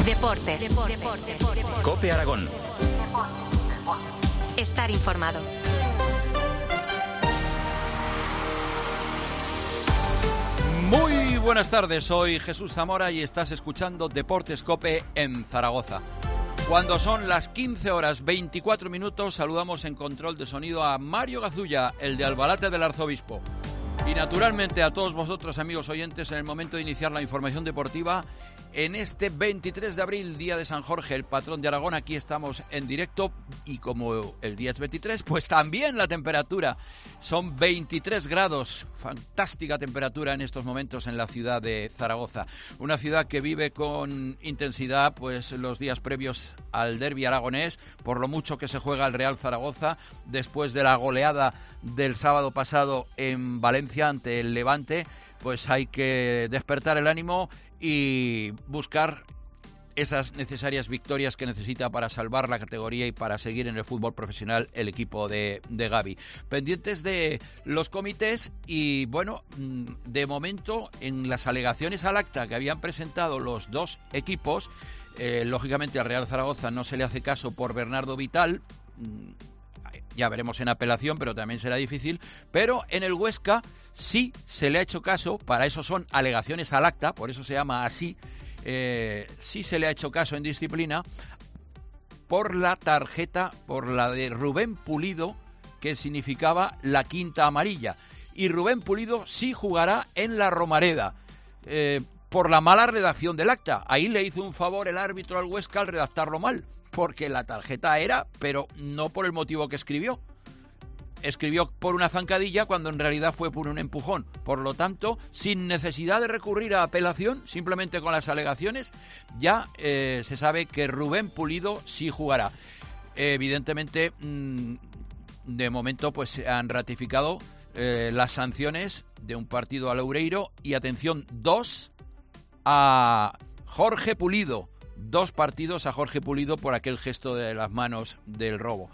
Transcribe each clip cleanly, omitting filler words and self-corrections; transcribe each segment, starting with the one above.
Deportes. COPE Aragón. Estar informado. Muy buenas tardes, soy Jesús Zamora y estás escuchando Deportes COPE en Zaragoza. Cuando son las 15 horas 24 minutos, saludamos en control de sonido a Mario Gazulla, el de Albalate del Arzobispo. Y naturalmente a todos vosotros, amigos oyentes, en el momento de iniciar la información deportiva, en este 23 de abril, día de San Jorge, el patrón de Aragón, aquí estamos en directo y como el día es 23, pues también la temperatura son 23 grados, fantástica temperatura en estos momentos en la ciudad de Zaragoza, una ciudad que vive con intensidad pues los días previos al derbi aragonés, por lo mucho que se juega el Real Zaragoza, después de la goleada del sábado pasado en Valencia ante el Levante, pues hay que despertar el ánimo y buscar esas necesarias victorias que necesita para salvar la categoría y para seguir en el fútbol profesional el equipo de Gavi. Pendientes de los comités y, bueno, de momento en las alegaciones al acta que habían presentado los dos equipos, lógicamente al Real Zaragoza no se le hace caso por Bernardo Vital, ya veremos en apelación, pero también será difícil, pero en el Huesca sí se le ha hecho caso, para eso son alegaciones al acta, por eso se llama así, sí se le ha hecho caso en disciplina por la tarjeta, por la de Rubén Pulido, que significaba la quinta amarilla, y Rubén Pulido sí jugará en la Romareda, por la mala redacción del acta. Ahí le hizo un favor el árbitro al Huesca al redactarlo mal, porque la tarjeta era, pero no por el motivo que escribió. Escribió por una zancadilla cuando en realidad fue por un empujón. Por lo tanto, sin necesidad de recurrir a apelación, simplemente con las alegaciones, ya se sabe que Rubén Pulido sí jugará. Evidentemente, de momento pues se han ratificado las sanciones de un partido a Loureiro y, atención, 2 a Jorge Pulido. 2 partidos a Jorge Pulido por aquel gesto de las manos del robo.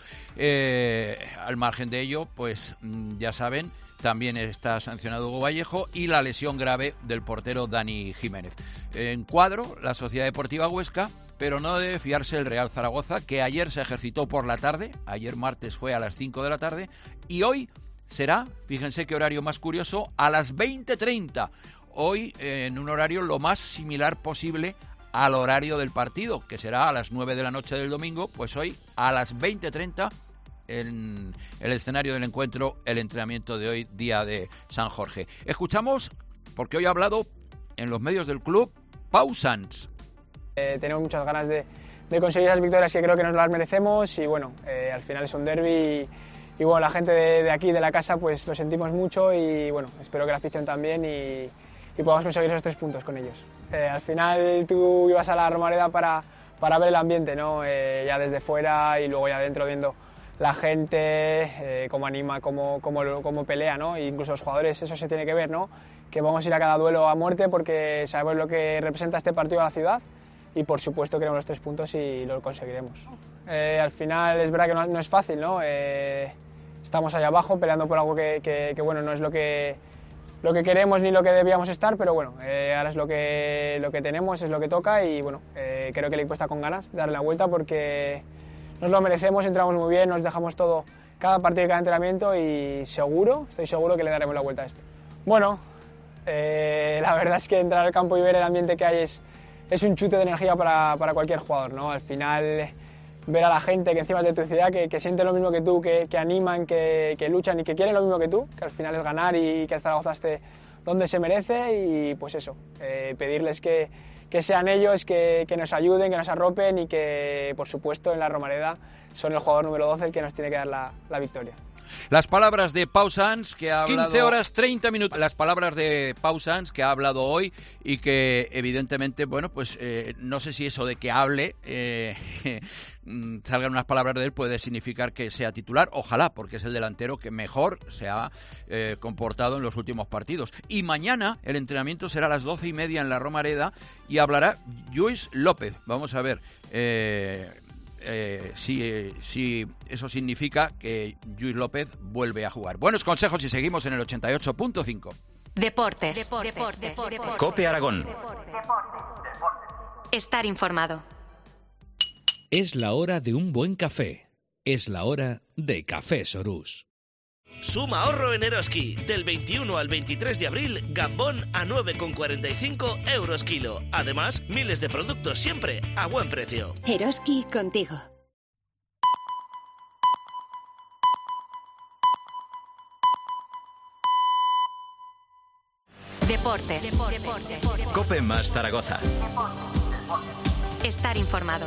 Al margen de ello, pues ya saben, también está sancionado Hugo Vallejo y la lesión grave del portero Dani Jiménez. En cuadro, la Sociedad Deportiva Huesca, pero no debe fiarse el Real Zaragoza, que ayer se ejercitó por la tarde, ayer martes fue a las 5 de la tarde, y hoy será, fíjense qué horario más curioso, a las 20:30. Hoy en un horario lo más similar posible al horario del partido, que será a las 9 de la noche del domingo, pues hoy a las 20:30 en el escenario del encuentro, el entrenamiento de hoy, día de San Jorge. Escuchamos, porque hoy ha hablado en los medios del club, Pau Sans. Tenemos muchas ganas de conseguir esas victorias que creo que nos las merecemos y bueno, al final es un derbi y bueno, la gente de aquí, de la casa, pues lo sentimos mucho y bueno, espero que la afición también y podamos conseguir esos 3 puntos con ellos. Al final tú ibas a la Romareda para ver el ambiente, ¿no? Ya desde fuera y luego ya dentro viendo la gente, cómo anima, cómo pelea, ¿no? E incluso los jugadores, eso se tiene que ver, ¿no? Que vamos a ir a cada duelo a muerte porque sabemos lo que representa este partido a la ciudad y por supuesto queremos los 3 puntos y lo conseguiremos. Al final es verdad que no es fácil, ¿no? Estamos allá abajo peleando por algo que bueno, no es lo que queremos ni lo que debíamos estar, pero bueno, ahora es lo que tenemos, es lo que toca y bueno, creo que el equipo está con ganas de darle la vuelta porque nos lo merecemos, entramos muy bien, nos dejamos todo, cada partido y cada entrenamiento y estoy seguro que le daremos la vuelta a esto. Bueno, la verdad es que entrar al campo y ver el ambiente que hay es un chute de energía para cualquier jugador, ¿no? Al final, ver a la gente que encima es de tu ciudad, que siente lo mismo que tú, que animan, que luchan y que quieren lo mismo que tú, que al final es ganar y que el Zaragoza esté donde se merece y pues eso, pedirles que sean ellos, que nos ayuden, que nos arropen y que por supuesto en la Romareda son el jugador número 12 el que nos tiene que dar la victoria. Las palabras de Pau Sans, que ha hablado 15 horas 30 minutos. Las palabras de Pau Sans, que ha hablado hoy y que evidentemente, bueno, pues no sé si eso de que hable, salgan unas palabras de él, puede significar que sea titular. Ojalá, porque es el delantero que mejor se ha comportado en los últimos partidos. Y mañana el entrenamiento será a las 12:30 en la Romareda y hablará Lluís López. Vamos a ver si eso significa que Lluís López vuelve a jugar. Buenos consejos y seguimos en el 88.5. Deportes. COPE Aragón. estar informado. Es la hora de un buen café. Es la hora de Café Sorús. Suma ahorro en Eroski. Del 21 al 23 de abril, gambón a 9,45 € kilo. Además, miles de productos siempre a buen precio. Eroski contigo. Deportes. Cope más Zaragoza. Estar informado.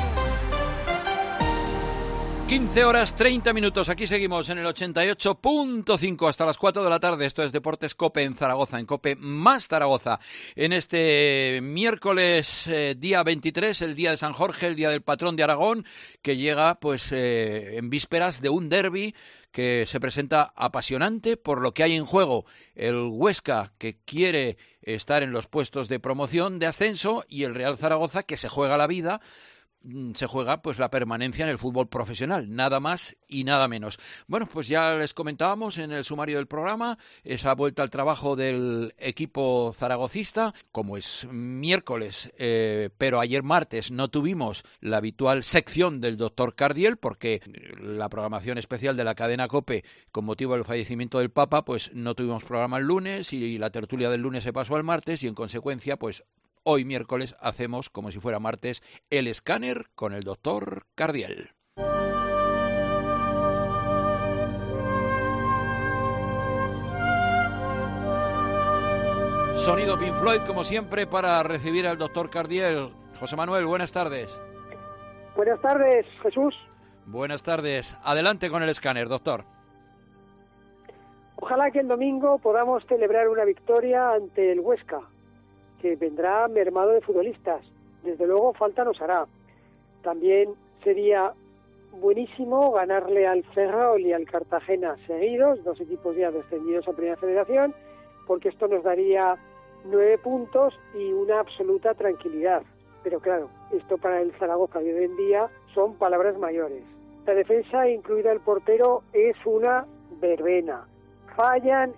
15 horas 30 minutos, aquí seguimos en el 88.5 hasta las 4 de la tarde. Esto es Deportes Cope en Zaragoza, en Cope más Zaragoza. En este miércoles día 23, el día de San Jorge, el día del patrón de Aragón, que llega pues en vísperas de un derbi que se presenta apasionante por lo que hay en juego. El Huesca, que quiere estar en los puestos de promoción, de ascenso, y el Real Zaragoza, que se juega la vida. Se juega pues la permanencia en el fútbol profesional, nada más y nada menos. Bueno, pues ya les comentábamos en el sumario del programa esa vuelta al trabajo del equipo zaragocista. Como es miércoles, pero ayer martes no tuvimos la habitual sección del doctor Cardiel, porque la programación especial de la cadena COPE con motivo del fallecimiento del Papa, pues no tuvimos programa el lunes y la tertulia del lunes se pasó al martes, y en consecuencia pues hoy miércoles hacemos, como si fuera martes, el escáner con el doctor Cardiel. Sonido Pink Floyd, como siempre, para recibir al doctor Cardiel. José Manuel, buenas tardes. Buenas tardes, Jesús. Buenas tardes. Adelante con el escáner, doctor. Ojalá que el domingo podamos celebrar una victoria ante el Huesca, que vendrá mermado de futbolistas. Desde luego falta nos hará. También sería buenísimo ganarle al Ferrol y al Cartagena seguidos, dos equipos ya descendidos a Primera Federación, porque esto nos daría 9 puntos y una absoluta tranquilidad. Pero claro, esto para el Zaragoza de hoy en día son palabras mayores. La defensa, incluida el portero, es una verbena. Fallan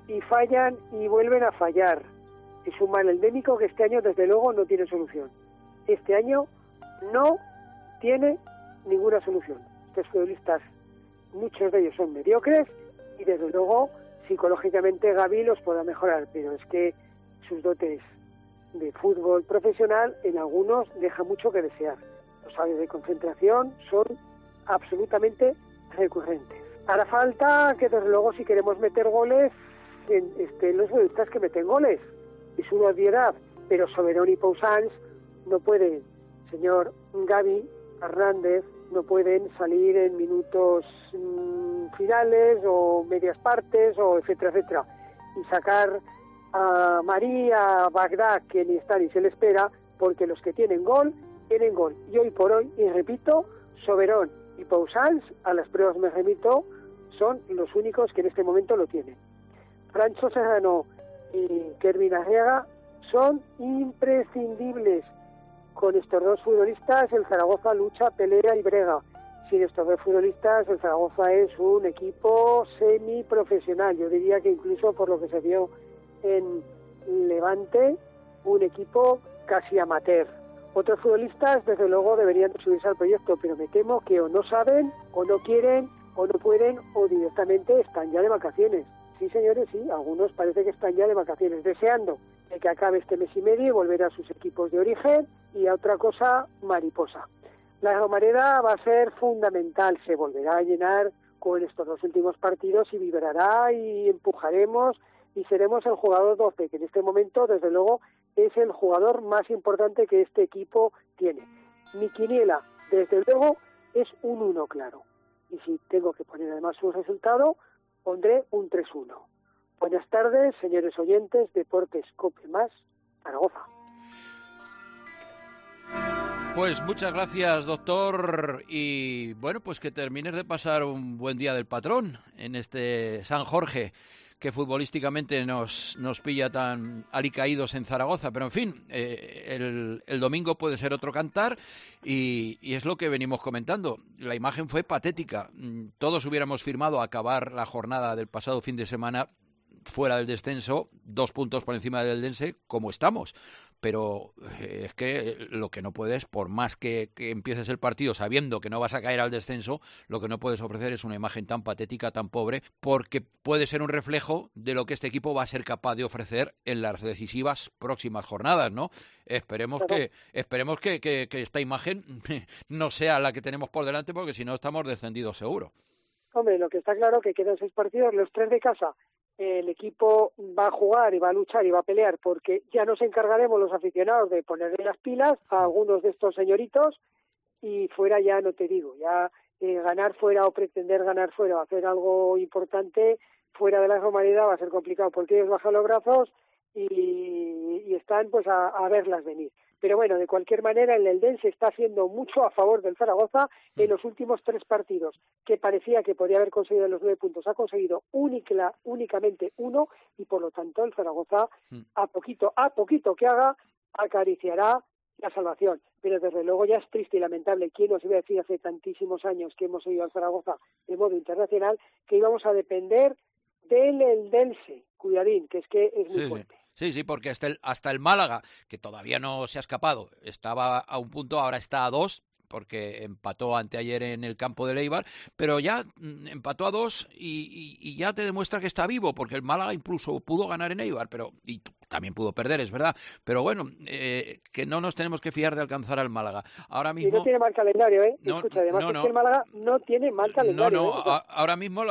y vuelven a fallar. Es un mal endémico que este año desde luego no tiene solución. Este año no tiene ninguna solución. Estos futbolistas, muchos de ellos son mediocres y desde luego psicológicamente Gavi los podrá mejorar, pero es que sus dotes de fútbol profesional en algunos deja mucho que desear. Los fallos de concentración son absolutamente recurrentes. Hará falta que desde luego, si queremos meter goles, estén los futbolistas que meten goles. Es una obviedad, pero Soberón y Pausans no pueden, señor Gavi, Hernández, no pueden salir en minutos finales o medias partes o etcétera, etcétera, y sacar a María, a Bagdad, que ni está ni se le espera, porque los que tienen gol, y hoy por hoy, y repito, Soberón y Pausans, a las pruebas me remito, son los únicos que en este momento lo tienen. Francho Serrano y Kervin Arriaga son imprescindibles. Con estos dos futbolistas el Zaragoza lucha, pelea y brega. Sin estos dos futbolistas el Zaragoza es un equipo semiprofesional. Yo diría que incluso por lo que se vio en Levante, un equipo casi amateur. Otros futbolistas desde luego deberían subirse al proyecto, pero me temo que o no saben, o no quieren, o no pueden, o directamente están ya de vacaciones. Sí, señores, sí, algunos parece que están ya de vacaciones, deseando que acabe este mes y medio y volver a sus equipos de origen y a otra cosa mariposa. La Romareda va a ser fundamental, se volverá a llenar con estos dos últimos partidos y vibrará y empujaremos y seremos el jugador 12, que en este momento, desde luego, es el jugador más importante que este equipo tiene. Mi quiniela, desde luego, es un 1 claro. Y si tengo que poner además un resultado, pondré un 3-1. Buenas tardes, señores oyentes, Deportes Cope más, Zaragoza. Pues muchas gracias, doctor, y bueno, pues que termines de pasar un buen día del patrón en este San Jorge, que futbolísticamente nos pilla tan alicaídos en Zaragoza, pero en fin, el domingo puede ser otro cantar y es lo que venimos comentando. La imagen fue patética. Todos hubiéramos firmado acabar la jornada del pasado fin de semana fuera del descenso, 2 puntos por encima del Eldense, como estamos. Pero es que lo que no puedes, por más que empieces el partido sabiendo que no vas a caer al descenso, lo que no puedes ofrecer es una imagen tan patética, tan pobre, porque puede ser un reflejo de lo que este equipo va a ser capaz de ofrecer en las decisivas próximas jornadas, ¿no? Esperemos que esta imagen no sea la que tenemos por delante, porque si no estamos descendidos seguro. Hombre, lo que está claro que quedan 6 partidos, los 3 de casa. El equipo va a jugar y va a luchar y va a pelear, porque ya nos encargaremos los aficionados de ponerle las pilas a algunos de estos señoritos, y fuera ya no te digo, ya ganar fuera o pretender ganar fuera o hacer algo importante fuera de la Romareda va a ser complicado, porque ellos bajan los brazos y están pues a verlas venir. Pero bueno, de cualquier manera, el Eldense está haciendo mucho a favor del Zaragoza en los últimos 3 partidos, que parecía que podía haber conseguido los 9 puntos. Ha conseguido únicamente 1, y por lo tanto el Zaragoza, a poquito que haga, acariciará la salvación. Pero desde luego ya es triste y lamentable. ¿Quién nos iba a decir hace tantísimos años que hemos ido al Zaragoza de modo internacional que íbamos a depender del Eldense? Cuidadín, que es muy fuerte. Sí, porque hasta el Málaga, que todavía no se ha escapado, estaba a 1 punto, ahora está a 2, porque empató anteayer en el campo de Eibar, pero ya empató a 2 y ya te demuestra que está vivo, porque el Málaga incluso pudo ganar en Eibar, y también pudo perder, es verdad, pero bueno, que no nos tenemos que fiar de alcanzar al Málaga. Ahora mismo... Y no tiene mal calendario, ¿eh? No, escucha, además es que el Málaga no tiene mal calendario. Ahora mismo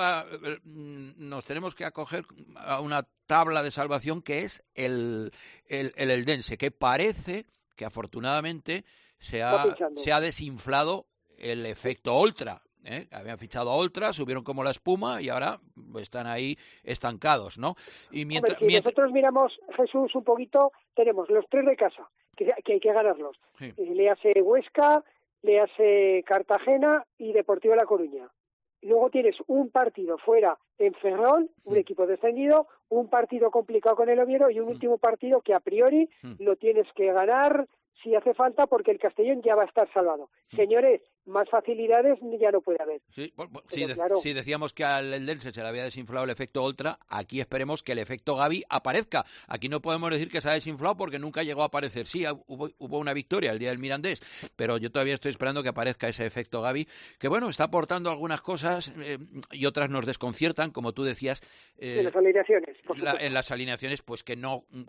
nos tenemos que acoger a una tabla de salvación que es el Eldense, que parece que afortunadamente se ha desinflado el efecto Oltra. Habían fichado a Oltra, subieron como la espuma y ahora están ahí estancados, ¿no? Y mientras nosotros miramos, Jesús, un poquito, tenemos los 3 de casa, que hay que ganarlos. Sí. Le hace Huesca, le hace Cartagena y Deportivo La Coruña. Luego tienes un partido fuera en Ferrol, un equipo descendido, un partido complicado con el Oviedo y un último partido que a priori lo tienes que ganar si hace falta, porque el Castellón ya va a estar salvado. Señores, más facilidades ya no puede haber. Sí, decíamos que al Eldense se le había desinflado el efecto Oltra, aquí esperemos que el efecto Gavi aparezca. Aquí no podemos decir que se ha desinflado porque nunca llegó a aparecer. Sí, hubo una victoria el día del Mirandés, pero yo todavía estoy esperando que aparezca ese efecto Gavi, que bueno, está aportando algunas cosas y otras nos desconciertan, como tú decías. En las alineaciones, en las alineaciones, pues que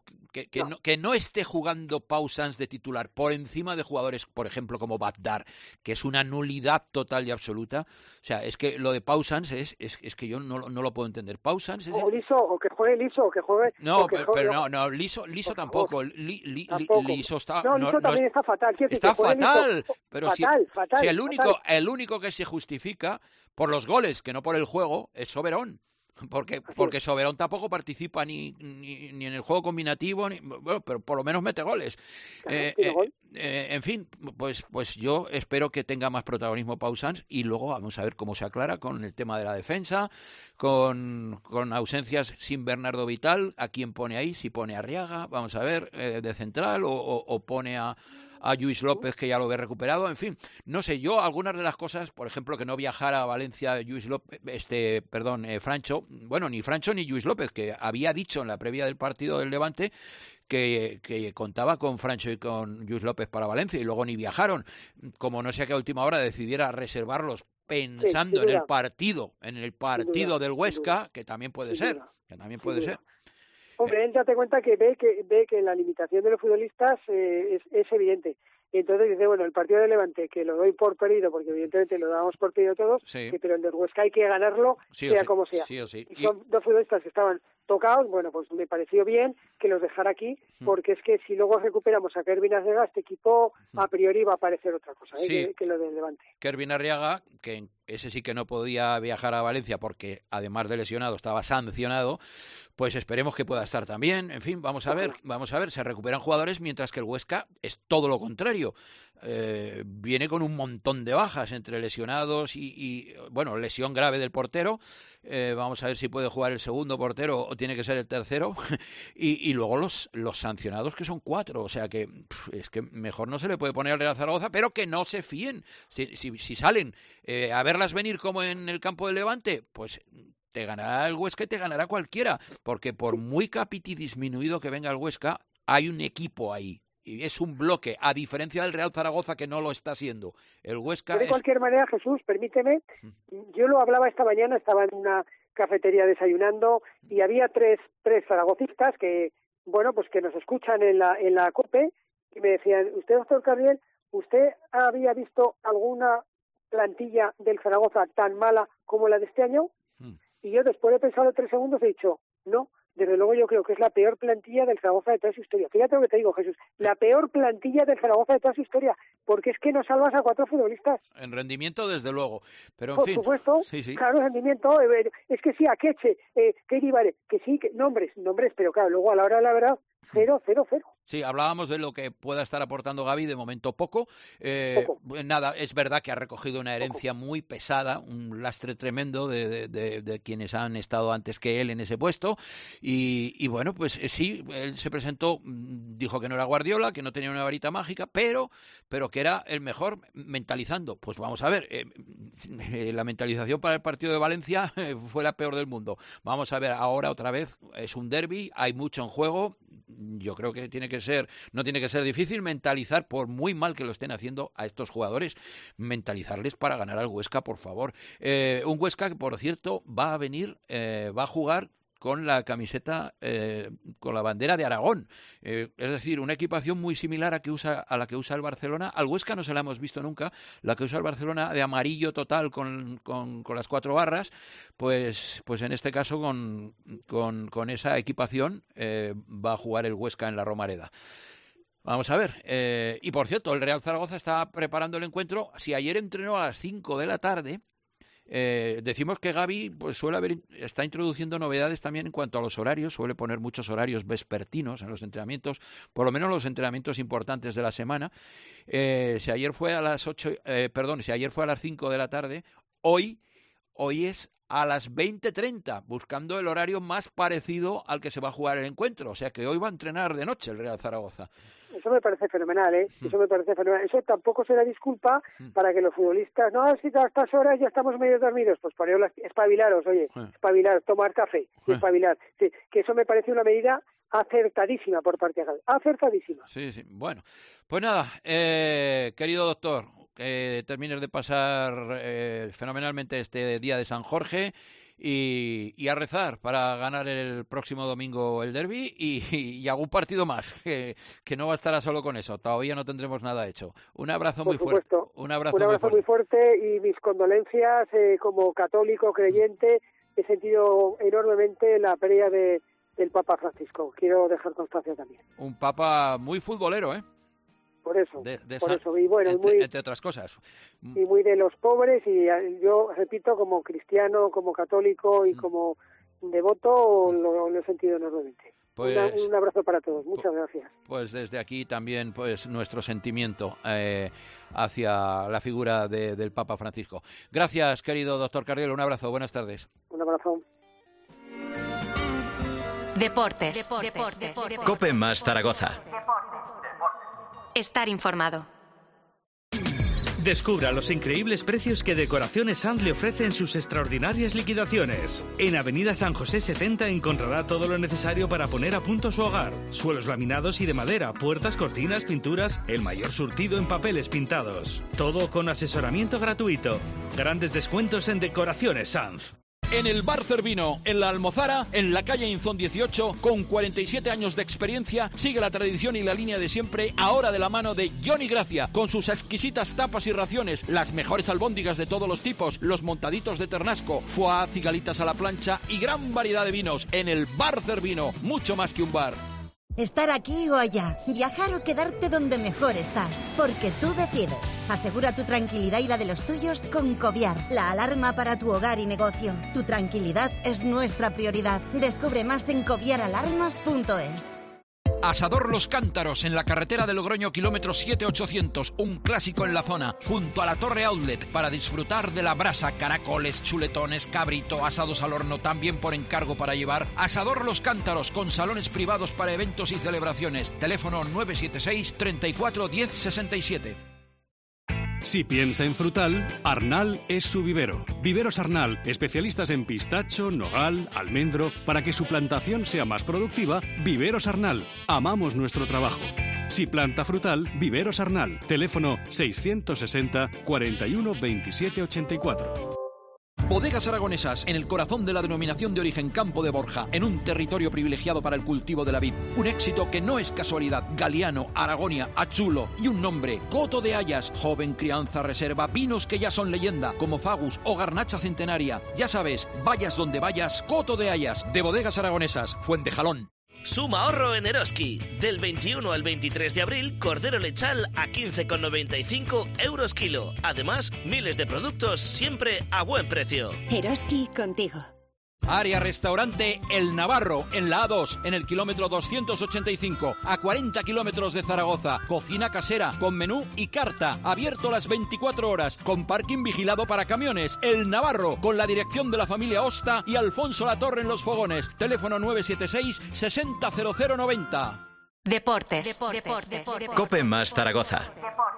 no esté jugando Pau Sanz de titular por encima de jugadores, por ejemplo, como Bagdad, que es una nulidad total y absoluta. O sea, es que lo de Pau Sanz es que yo no lo puedo entender. Pau Sanz es... O Liso, o que juegue Liso, o que juegue... No, pero Liso tampoco. Liso está... Liso también está fatal. Está fatal, Liso, pero fatal, si el único que se justifica por los goles, que no por el juego, es Soberón. Porque Soberón tampoco participa ni en el juego combinativo, pero por lo menos mete goles. En fin, pues yo espero que tenga más protagonismo Pau Sanz y luego vamos a ver cómo se aclara con el tema de la defensa, con ausencias sin Bernardo Vital, a quién pone ahí, si pone a Arriaga, vamos a ver, de central o pone a Lluís López, que ya lo ve recuperado, en fin, no sé, yo algunas de las cosas, por ejemplo, que no viajara a Valencia Lluís López, Francho, bueno, ni Francho ni Lluís López, que había dicho en la previa del partido del Levante que contaba con Francho y con Lluís López para Valencia y luego ni viajaron, como no sea que a última hora decidiera reservarlos pensando en el partido del Huesca, que también puede ser. Hombre, él date cuenta que ve que la limitación de los futbolistas es evidente. Y entonces dice, bueno, el partido de Levante, que lo doy por perdido, porque evidentemente lo dábamos por perdido todos, pero el de Huesca hay que ganarlo, sea como sea. Sí. Y son 2 futbolistas que estaban tocados, bueno, pues me pareció bien que los dejara aquí, porque es que si luego recuperamos a Kervin Arriaga, este equipo a priori va a parecer otra cosa que lo del Levante. Kervin Arriaga, que ese sí que no podía viajar a Valencia porque además de lesionado estaba sancionado, pues esperemos que pueda estar también. En fin, vamos a ver, se recuperan jugadores mientras que el Huesca es todo lo contrario. Viene con un montón de bajas entre lesionados y bueno, lesión grave del portero. Vamos a ver si puede jugar el segundo portero o tiene que ser el tercero. y luego los sancionados, que son 4. O sea que es que mejor no se le puede poner al Real Zaragoza, pero que no se fíen. Si salen a verlas venir como en el campo del Levante, pues te ganará el Huesca y te ganará cualquiera, porque por muy capiti disminuido que venga el Huesca, hay un equipo ahí. Y es un bloque, a diferencia del Real Zaragoza, que no lo está haciendo. El Huesca de cualquier manera, Jesús, permíteme, yo lo hablaba esta mañana, estaba en una cafetería desayunando y había tres zaragocistas que, bueno, pues que nos escuchan en la COPE y me decían, usted, doctor Carriel, ¿usted había visto alguna plantilla del Zaragoza tan mala como la de este año? Y yo, después de pensarlo 3 segundos, he dicho, no. Desde luego yo creo que es la peor plantilla del Zaragoza de toda su historia. Fíjate lo que te digo, Jesús, la peor plantilla del Zaragoza de toda su historia, porque es que no salvas a 4 futbolistas. En rendimiento, desde luego, pero en fin. Por supuesto, sí. Claro, rendimiento, es que sí, Akeche, Keiribare, que sí, que nombres, pero claro, luego a la hora de la verdad, 0. Sí, hablábamos de lo que pueda estar aportando Gavi, de momento poco. Nada, es verdad que ha recogido una herencia muy pesada, un lastre tremendo de quienes han estado antes que él en ese puesto. Y bueno, pues sí, él se presentó, dijo que no era Guardiola, que no tenía una varita mágica, pero que era el mejor mentalizando. Pues vamos a ver, la mentalización para el partido de Valencia fue la peor del mundo. Vamos a ver, ahora otra vez es un derbi, hay mucho en juego. Yo creo que no tiene que ser difícil mentalizar, por muy mal que lo estén haciendo a estos jugadores, mentalizarles para ganar al Huesca, por favor. Un Huesca que, por cierto, va a jugar con la camiseta, con la bandera de Aragón. Es decir, una equipación muy similar a la que usa el Barcelona. Al Huesca no se la hemos visto nunca. La que usa el Barcelona de amarillo total con las 4 barras, pues en este caso con esa equipación va a jugar el Huesca en la Romareda. Vamos a ver. Y por cierto, el Real Zaragoza está preparando el encuentro. Si ayer entrenó a las 5 de la tarde... decimos que Gavi pues está introduciendo novedades también en cuanto a los horarios, suele poner muchos horarios vespertinos en los entrenamientos, por lo menos los entrenamientos importantes de la semana. Si ayer fue a las 5 de la tarde, hoy es a las 20:30, buscando el horario más parecido al que se va a jugar el encuentro, o sea que hoy va a entrenar de noche el Real Zaragoza. Eso me parece fenomenal, Eso me parece fenomenal. Eso tampoco será disculpa para que los futbolistas, no, si a estas horas ya estamos medio dormidos, pues poneros, espabilaros, espabilaros, tomar café y espabilar. Sí, que eso me parece una medida acertadísima por parte de Gavi. Acertadísima. Sí. Bueno, pues nada, querido doctor, que termines de pasar fenomenalmente este día de San Jorge. Y a rezar para ganar el próximo domingo el derbi y algún partido más, que no bastará solo con eso, todavía no tendremos nada hecho. Un abrazo muy fuerte. Un abrazo muy fuerte y mis condolencias como católico creyente. He sentido enormemente la pérdida del Papa Francisco, quiero dejar constancia también. Un Papa muy futbolero, Por eso, y bueno, entre otras cosas. Y muy de los pobres, y yo repito, como cristiano, como católico y como devoto, lo he sentido enormemente. Pues, un abrazo para todos, muchas gracias. Pues desde aquí también pues nuestro sentimiento hacia la figura del Papa Francisco. Gracias, querido doctor Carriel, un abrazo, buenas tardes. Un abrazo. Deportes. COPE más Zaragoza. Estar informado. Descubra los increíbles precios que Decoraciones Sanz le ofrece en sus extraordinarias liquidaciones. En Avenida San José 70 encontrará todo lo necesario para poner a punto su hogar. Suelos laminados y de madera, puertas, cortinas, pinturas, el mayor surtido en papeles pintados. Todo con asesoramiento gratuito. Grandes descuentos en Decoraciones Sanz. En el Bar Cervino, en la Almozara, en la calle Inzón 18, con 47 años de experiencia, sigue la tradición y la línea de siempre, ahora de la mano de Johnny Gracia, con sus exquisitas tapas y raciones, las mejores albóndigas de todos los tipos, los montaditos de ternasco, foie, cigalitas a la plancha y gran variedad de vinos. En el Bar Cervino, mucho más que un bar. Estar aquí o allá, viajar o quedarte donde mejor estás, porque tú decides. Asegura tu tranquilidad y la de los tuyos con Coviar, la alarma para tu hogar y negocio. Tu tranquilidad es nuestra prioridad. Descubre más en coviaralarmas.es. Asador Los Cántaros, en la carretera de Logroño, kilómetro 7800, un clásico en la zona, junto a la Torre Outlet, para disfrutar de la brasa, caracoles, chuletones, cabrito, asados al horno, también por encargo para llevar. Asador Los Cántaros, con salones privados para eventos y celebraciones. Teléfono 976 34 10 67. Si piensa en frutal, Arnal es su vivero. Viveros Arnal, especialistas en pistacho, nogal, almendro. Para que su plantación sea más productiva, Viveros Arnal. Amamos nuestro trabajo. Si planta frutal, Viveros Arnal. Teléfono 660 41 27 84. Bodegas Aragonesas, en el corazón de la denominación de origen Campo de Borja, en un territorio privilegiado para el cultivo de la vid. Un éxito que no es casualidad. Galiano, Aragonia, Achulo y un nombre, Coto de Hayas. Joven crianza reserva, vinos que ya son leyenda, como Fagus o Garnacha Centenaria. Ya sabes, vayas donde vayas, Coto de Hayas, de Bodegas Aragonesas, Fuentejalón. Suma ahorro en Eroski. Del 21 al 23 de abril, cordero lechal a 15,95 euros kilo. Además, miles de productos siempre a buen precio. Eroski contigo. Área Restaurante El Navarro, en la A2, en el kilómetro 285, a 40 kilómetros de Zaragoza. Cocina casera, con menú y carta, abierto las 24 horas, con parking vigilado para camiones. El Navarro, con la dirección de la familia Osta y Alfonso Latorre en los fogones. Teléfono 976 600090. Deportes. Cope más Zaragoza.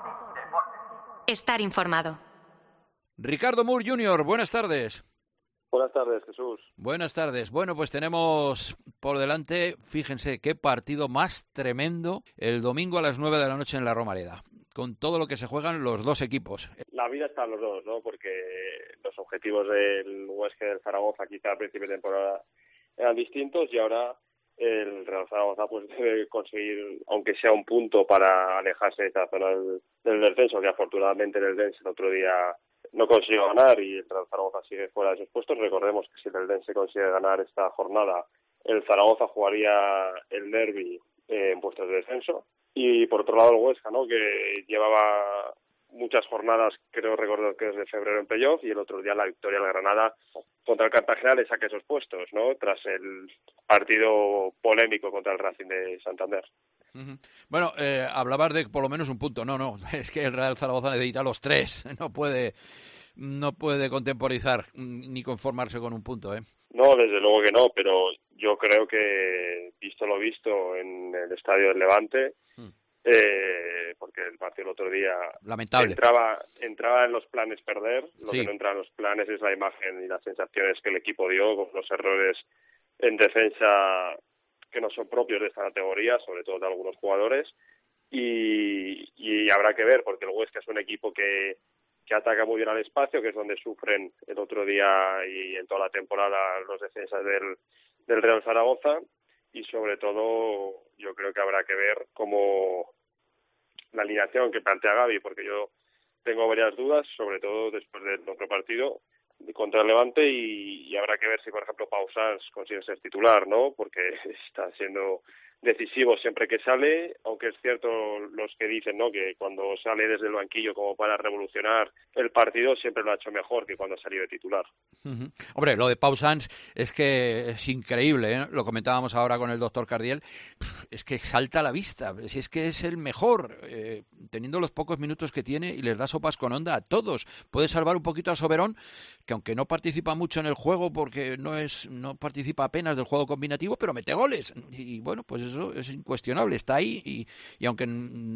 Estar informado. Ricardo Moore Jr., buenas tardes. Buenas tardes, Jesús. Buenas tardes. Bueno, pues tenemos por delante, fíjense, qué partido más tremendo el domingo a las 9 de la noche en la Romareda, con todo lo que se juegan los dos equipos. La vida está en los dos, ¿no? Porque los objetivos del Huesca y del Zaragoza quizá al principio de temporada eran distintos y ahora el Real Zaragoza pues debe conseguir, aunque sea un punto, para alejarse de esa zona del descenso, que afortunadamente en el Dense el otro día no consiguió ganar y el Real Zaragoza sigue fuera de esos puestos. Recordemos que si el Eldense consigue ganar esta jornada, el Zaragoza jugaría el derbi en puestos de descenso. Y por otro lado el Huesca, ¿no? Que llevaba muchas jornadas, creo recordar que desde febrero en playoff, y el otro día la victoria del Granada contra el Cartagena le saca esos puestos, ¿no? Tras el partido polémico contra el Racing de Santander. Bueno, hablabas de por lo menos un punto. No, es que el Real Zaragoza necesita los tres. No puede contemporizar ni conformarse con un punto, ¿eh? No, desde luego que no, pero yo creo que, visto lo visto en el estadio del Levante, porque el partido el otro día lamentable entraba en los planes perder, lo sí. Que no entra en los planes es la imagen y las sensaciones que el equipo dio, con los errores en defensa que no son propios de esta categoría, sobre todo de algunos jugadores, y habrá que ver, porque el Huesca es un equipo que ataca muy bien al espacio, que es donde sufren el otro día y en toda la temporada los defensas del Real Zaragoza, y sobre todo yo creo que habrá que ver cómo la alineación que plantea Gavi, porque yo tengo varias dudas, sobre todo después del otro partido contra el Levante, y habrá que ver si, por ejemplo, Pau Sanz consigue ser titular, ¿no? Porque está siendo decisivo siempre que sale, aunque es cierto los que dicen, ¿no? Que cuando sale desde el banquillo como para revolucionar el partido siempre lo ha hecho mejor que cuando ha salido de titular. Hombre, lo de Pau Sanz es que es increíble, ¿eh? Lo comentábamos ahora con el doctor Cardiel, es que salta a la vista, si es que es el mejor, teniendo los pocos minutos que tiene, y les da sopas con onda a todos. Puede salvar un poquito a Soberón, que aunque no participa mucho en el juego porque no participa apenas del juego combinativo, pero mete goles, y bueno, pues eso es incuestionable, está ahí, y aunque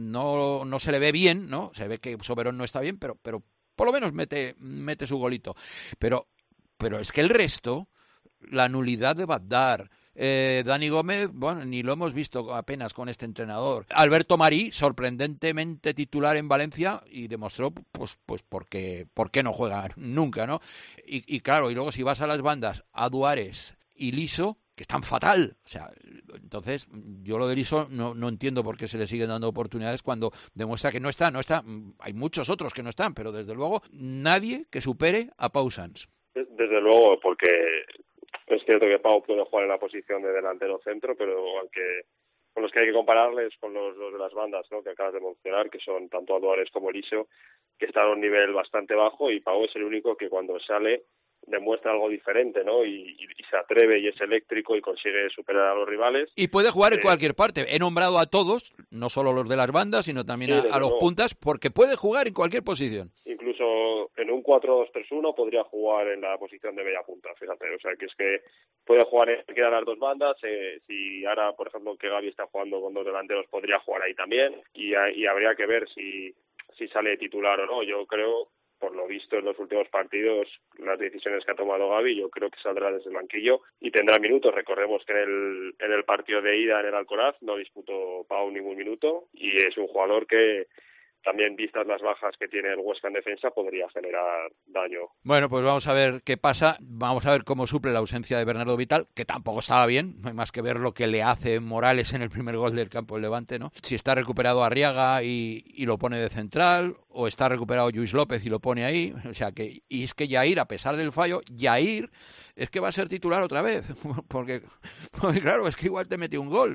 no se le ve bien, ¿no? Se ve que Soberón no está bien, pero por lo menos mete su golito. Pero es que el resto, la nulidad de Badar, Dani Gómez, bueno, ni lo hemos visto apenas con este entrenador. Alberto Marí, sorprendentemente titular en Valencia, y demostró pues por qué no juega nunca, ¿no? Y claro, y luego si vas a las bandas, a Duárez y Liso, que están fatal. O sea, entonces yo lo de Liso no entiendo por qué se le siguen dando oportunidades cuando demuestra que no está. Hay muchos otros que no están, pero desde luego nadie que supere a Pau Sanz. Desde luego, porque es cierto que Pau puede jugar en la posición de delantero centro, pero aunque con los que hay que compararles con los de las bandas, ¿no? Que acabas de mencionar, que son tanto Aduares como Eliseo, que están a un nivel bastante bajo, y Pau es el único que cuando sale demuestra algo diferente, ¿no? Y se atreve y es eléctrico y consigue superar a los rivales. Y puede jugar en cualquier parte. He nombrado a todos, no solo los de las bandas, sino también a los puntas, porque puede jugar en cualquier posición. Incluso en un 4-2-3-1 podría jugar en la posición de media punta, fíjate. O sea, que es que puede jugar en cualquiera de las dos bandas. Si ahora, por ejemplo, que Gavi está jugando con dos delanteros, podría jugar ahí también. Y habría que ver si si sale titular o no. Yo creo, por lo visto en los últimos partidos, las decisiones que ha tomado Gavi, yo creo que saldrá desde el banquillo y tendrá minutos. Recordemos que en el partido de ida en el Alcoraz no disputó Pau ningún minuto y es un jugador que también, vistas las bajas que tiene el Huesca en defensa, podría generar daño. Bueno, pues vamos a ver qué pasa. Vamos a ver cómo suple la ausencia de Bernardo Vital, que tampoco estaba bien. No hay más que ver lo que le hace Morales en el primer gol del campo del Levante, ¿no? Si está recuperado Arriaga y lo pone de central, o está recuperado Lluís López y lo pone ahí. O sea que, y es que Yair, a pesar del fallo, Yair es que va a ser titular otra vez. Porque claro, es que igual te mete un gol.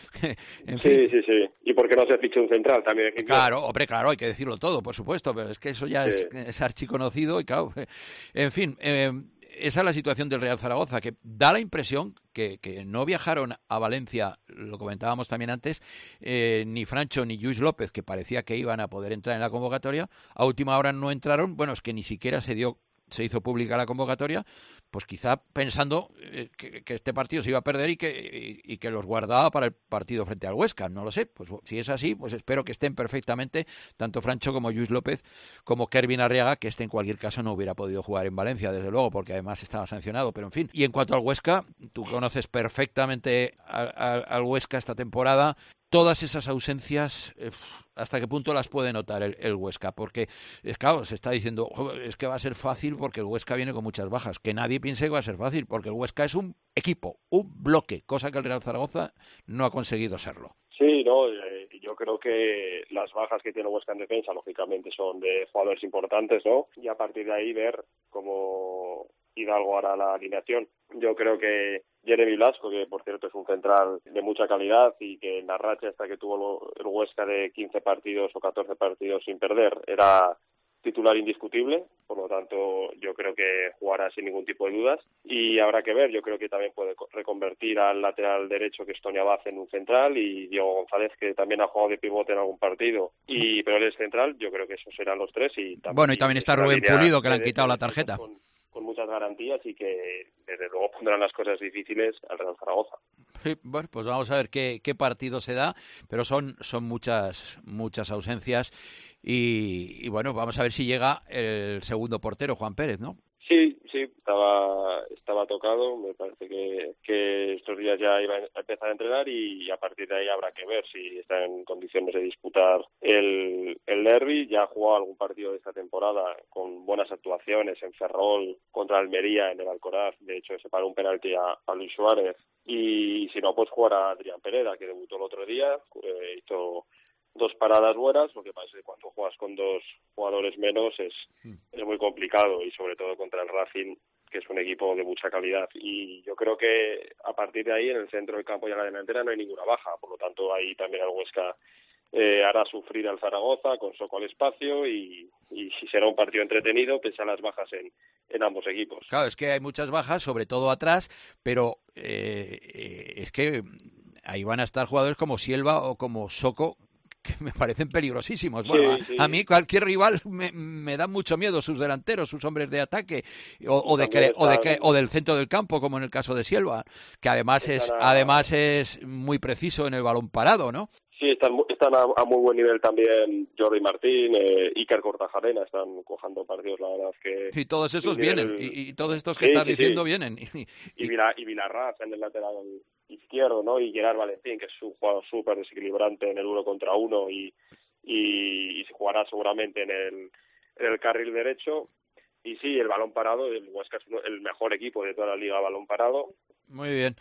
En fin. Sí. ¿Y por qué no se ficha un central también? Claro, hombre, claro, hay que decirlo todo, por supuesto, pero es que eso ya es archiconocido y claro, en fin, esa es la situación del Real Zaragoza, que da la impresión que no viajaron a Valencia, lo comentábamos también antes, ni Francho ni Lluís López, que parecía que iban a poder entrar en la convocatoria, a última hora no entraron, bueno, es que ni siquiera se hizo pública la convocatoria, pues quizá pensando que este partido se iba a perder y que los guardaba para el partido frente al Huesca, no lo sé, pues si es así, pues espero que estén perfectamente tanto Francho como Lluís López como Kervin Arriaga, que en cualquier caso no hubiera podido jugar en Valencia, desde luego, porque además estaba sancionado, pero en fin. Y en cuanto al Huesca, tú conoces perfectamente al Huesca esta temporada. Todas esas ausencias, ¿hasta qué punto las puede notar el Huesca? Porque, claro, se está diciendo, es que va a ser fácil porque el Huesca viene con muchas bajas. Que nadie piense que va a ser fácil, porque el Huesca es un equipo, un bloque, cosa que el Real Zaragoza no ha conseguido serlo. Sí, no, yo creo que las bajas que tiene el Huesca en defensa, lógicamente, son de jugadores importantes, ¿no? Y a partir de ahí ver cómo Hidalgo hará la alineación. Yo creo que Jeremy Blasco, que por cierto es un central de mucha calidad y que en la racha esta que tuvo el Huesca de 15 partidos o 14 partidos sin perder, era titular indiscutible, por lo tanto yo creo que jugará sin ningún tipo de dudas y habrá que ver. Yo creo que también puede reconvertir al lateral derecho, que es Tony Abad, en un central, y Diego González, que también ha jugado de pivote en algún partido, pero él es central. Yo creo que esos serán los tres. Y también está Rubén Pulido, que le han quitado la tarjeta con muchas garantías y que desde luego pondrán las cosas difíciles al Real Zaragoza. Sí, bueno, pues vamos a ver qué partido se da, pero son muchas ausencias y bueno, vamos a ver si llega el segundo portero, Juan Pérez, ¿no? Sí, estaba tocado. Me parece que estos días ya iba a empezar a entrenar y a partir de ahí habrá que ver si está en condiciones de disputar el derbi. Ya ha jugado algún partido de esta temporada con buenas actuaciones en Ferrol, contra Almería, en el Alcoraz. De hecho, se paró un penalti a Luis Suárez. Y si no, pues jugará Adrián Pereda, que debutó el otro día, hizo 2 paradas buenas. Lo que pasa es que cuando juegas con 2 jugadores menos es muy complicado, y sobre todo contra el Racing, que es un equipo de mucha calidad. Y yo creo que a partir de ahí, en el centro del campo y en la delantera, no hay ninguna baja. Por lo tanto, ahí también el Huesca hará sufrir al Zaragoza con Soco al espacio y si será un partido entretenido, pese a las bajas en ambos equipos. Claro, es que hay muchas bajas, sobre todo atrás, pero es que ahí van a estar jugadores como Silva o como Soco, que me parecen peligrosísimos. Bueno, sí. A mí cualquier rival me da mucho miedo, sus delanteros, sus hombres de ataque o del centro del campo, como en el caso de Silva, que además es muy preciso en el balón parado, ¿no? Sí, están a muy buen nivel también Jordi Martín, Iker Kortajarena, están cojando partidos, la verdad que... Sí, todos esos vienen, y todos estos que estás diciendo vienen. Y Vilarraz en el lateral izquierdo, ¿no? Y Gerard Valentín, que es un jugador súper desequilibrante en el 1 contra 1 y se jugará seguramente en el carril derecho. Y sí, el balón parado, el Huesca es el mejor equipo de toda la liga balón parado. Muy bien.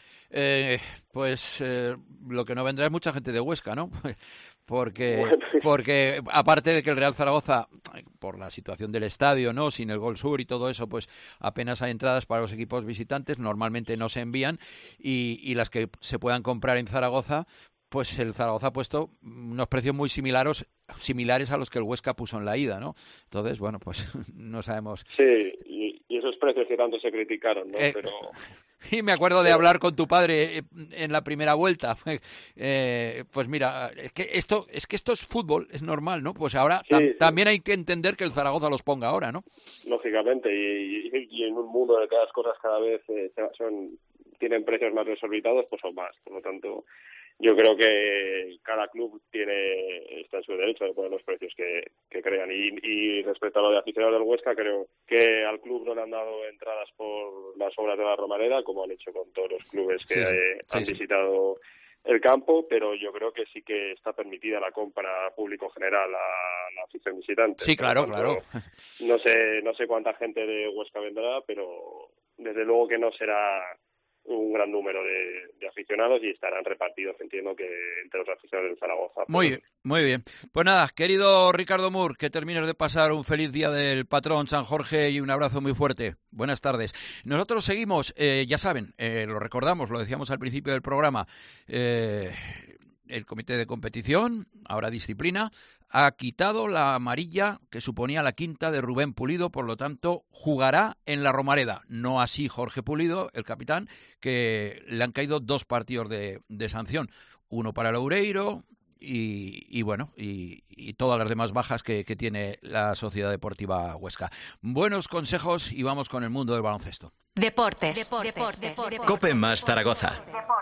Pues lo que no vendrá es mucha gente de Huesca, ¿no? Porque aparte de que el Real Zaragoza, por la situación del estadio, ¿no? Sin el Gol Sur y todo eso, pues apenas hay entradas para los equipos visitantes, normalmente no se envían, y las que se puedan comprar en Zaragoza, pues el Zaragoza ha puesto unos precios muy similares a los que el Huesca puso en la ida, ¿no? Entonces, bueno, pues no sabemos. Sí, y esos precios que tanto se criticaron, ¿no? Pero... Sí, me acuerdo de hablar con tu padre en la primera vuelta. Pues mira, es que esto es fútbol, es normal, ¿no? Pues ahora también hay que entender que el Zaragoza los ponga ahora, ¿no? Lógicamente, y en un mundo en el que las cosas cada vez tienen precios más desorbitados, pues son más. Por lo tanto, yo creo que cada club está en su derecho de poner los precios que crean. Y respecto a lo de aficionados del Huesca, creo que al club no le han dado entradas por las obras de la Romareda, como han hecho con todos los clubes que han visitado el campo, pero yo creo que sí que está permitida la compra público general a la afición visitante. Sí, claro. No sé cuánta gente de Huesca vendrá, pero desde luego que no será un gran número de aficionados y estarán repartidos, entiendo, que entre los aficionados de Zaragoza. Muy bien. Pues nada, querido Ricardo Mur, que termines de pasar un feliz día del patrón San Jorge y un abrazo muy fuerte. Buenas tardes. Nosotros seguimos, ya saben, lo recordamos, lo decíamos al principio del programa, el comité de competición, ahora disciplina, ha quitado la amarilla que suponía la quinta de Rubén Pulido, por lo tanto jugará en la Romareda. No así Jorge Pulido, el capitán, que le han caído 2 partidos de sanción. Uno para Loureiro y todas las demás bajas que tiene la Sociedad Deportiva Huesca. Buenos consejos y vamos con el mundo del baloncesto. Deportes. COPE más Zaragoza.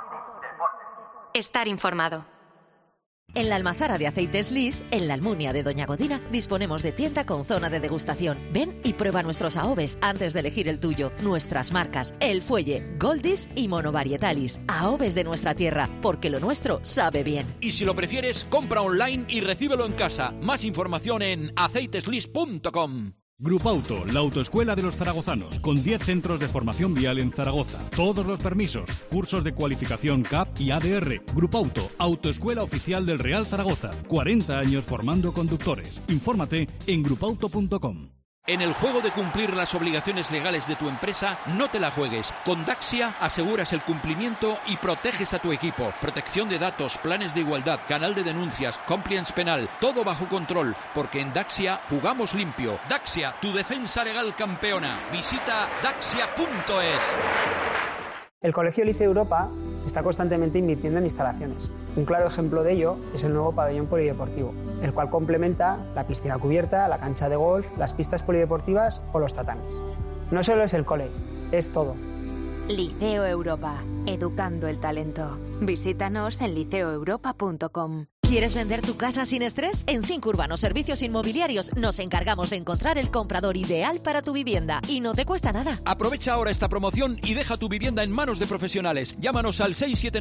Estar informado. En la almazara de aceites Lis, en la Almunia de Doña Godina, disponemos de tienda con zona de degustación. Ven y prueba nuestros AOVES antes de elegir el tuyo. Nuestras marcas, El Fuelle, Goldis y Monovarietalis. AOVES de nuestra tierra, porque lo nuestro sabe bien. Y si lo prefieres, compra online y recíbelo en casa. Más información en aceiteslis.com. Grupauto, la autoescuela de los zaragozanos, con 10 centros de formación vial en Zaragoza. Todos los permisos, cursos de cualificación CAP y ADR. Grupauto, autoescuela oficial del Real Zaragoza. 40 años formando conductores. Infórmate en grupauto.com. En el juego de cumplir las obligaciones legales de tu empresa, no te la juegues. Con Daxia aseguras el cumplimiento y proteges a tu equipo. Protección de datos, planes de igualdad, canal de denuncias, compliance penal, todo bajo control, porque en Daxia jugamos limpio. Daxia, tu defensa legal campeona. Visita daxia.es. El Colegio Liceo Europa está constantemente invirtiendo en instalaciones. Un claro ejemplo de ello es el nuevo pabellón polideportivo, el cual complementa la piscina cubierta, la cancha de golf, las pistas polideportivas o los tatamis. No solo es el cole, es todo. Liceo Europa, educando el talento. Visítanos en liceoeuropa.com. ¿Quieres vender tu casa sin estrés? En 5 Urbanos Servicios Inmobiliarios nos encargamos de encontrar el comprador ideal para tu vivienda y no te cuesta nada. Aprovecha ahora esta promoción y deja tu vivienda en manos de profesionales. Llámanos al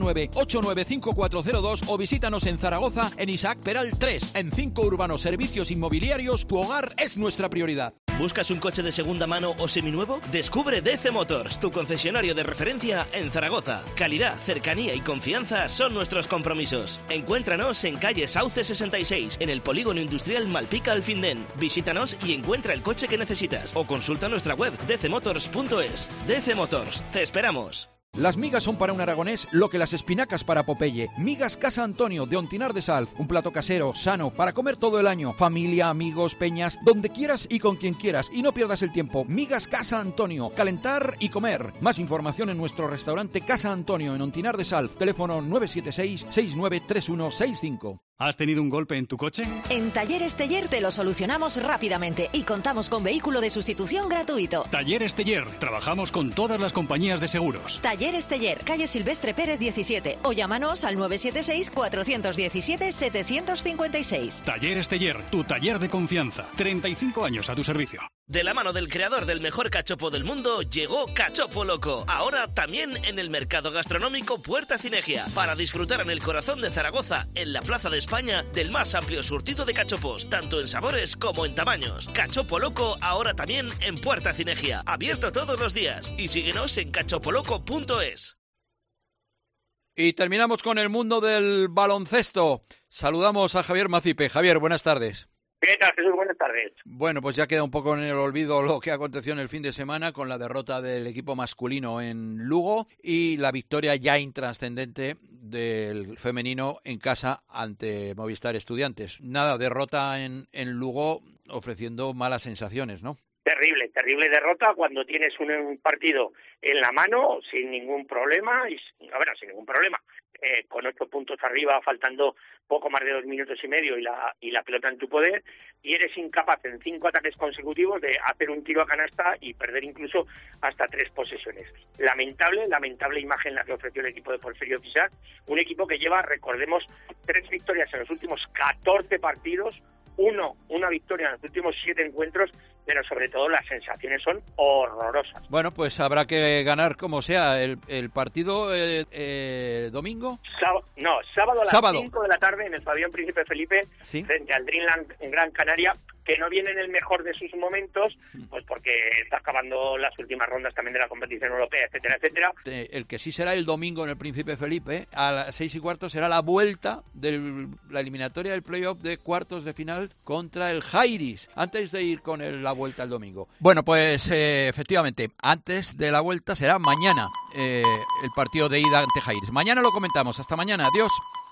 679-895402 o visítanos en Zaragoza en Isaac Peral 3. En 5 Urbanos Servicios Inmobiliarios, tu hogar es nuestra prioridad. ¿Buscas un coche de segunda mano o seminuevo? Descubre DC Motors, tu concesionario de referencia en Zaragoza. Calidad, cercanía y confianza son nuestros compromisos. Encuéntranos en calle Sauce 66, en el polígono industrial Malpica Alfindén. Visítanos y encuentra el coche que necesitas. O consulta nuestra web dcmotors.es. DC Motors, te esperamos. Las migas son para un aragonés lo que las espinacas para Popeye. Migas Casa Antonio de Ontinar de Salv. Un plato casero, sano, para comer todo el año. Familia, amigos, peñas, donde quieras y con quien quieras. Y no pierdas el tiempo. Migas Casa Antonio. Calentar y comer. Más información en nuestro restaurante Casa Antonio en Ontinar de Salv. Teléfono 976-693165. ¿Has tenido un golpe en tu coche? En Talleres Teller te lo solucionamos rápidamente y contamos con vehículo de sustitución gratuito. Talleres Teller. Trabajamos con todas las compañías de seguros. Talleres Teller, calle Silvestre Pérez 17 o llámanos al 976-417-756. Talleres Teller, tu taller de confianza. 35 años a tu servicio. De la mano del creador del mejor cachopo del mundo, llegó Cachopo Loco. Ahora también en el mercado gastronómico Puerta Cinegia. Para disfrutar en el corazón de Zaragoza, en la Plaza de España, del más amplio surtido de cachopos, tanto en sabores como en tamaños. Cachopo Loco ahora también en Puerta Cinegia. Abierto todos los días. Y síguenos en cachopoloco.es. Y terminamos con el mundo del baloncesto. Saludamos a Javier Macipe. Javier, buenas tardes. ¿Qué tal, Jesús? Buenas tardes. Bueno, pues ya queda un poco en el olvido lo que aconteció en el fin de semana con la derrota del equipo masculino en Lugo y la victoria ya intrascendente del femenino en casa ante Movistar Estudiantes. Nada, derrota en Lugo ofreciendo malas sensaciones, ¿no? Terrible derrota cuando tienes un partido en la mano sin ningún problema, sin ningún problema. con 8 puntos arriba, faltando poco más de 2 minutos y medio y la pelota en tu poder, y eres incapaz en 5 ataques consecutivos de hacer un tiro a canasta y perder incluso hasta 3 posesiones. Lamentable imagen la que ofreció el equipo de Porfirio Fisac, un equipo que lleva, recordemos, 3 victorias en los últimos 14 partidos, una victoria en los últimos 7 encuentros, pero sobre todo las sensaciones son horrorosas. Bueno, pues habrá que ganar como sea el partido domingo. Sábado a las 5 de la tarde en el pabellón Príncipe Felipe, ¿sí?, frente al Dreamland en Gran Canaria, que no viene en el mejor de sus momentos, pues porque está acabando las últimas rondas también de la competición europea, etcétera, etcétera. El que sí será el domingo en el Príncipe Felipe, a las 6:15 será la vuelta de la eliminatoria del playoff de cuartos de final contra el Jairis, antes de ir con la vuelta el domingo. Bueno, pues efectivamente, antes de la vuelta será mañana el partido de ida ante Jairis. Mañana lo comentamos. Hasta mañana. Adiós.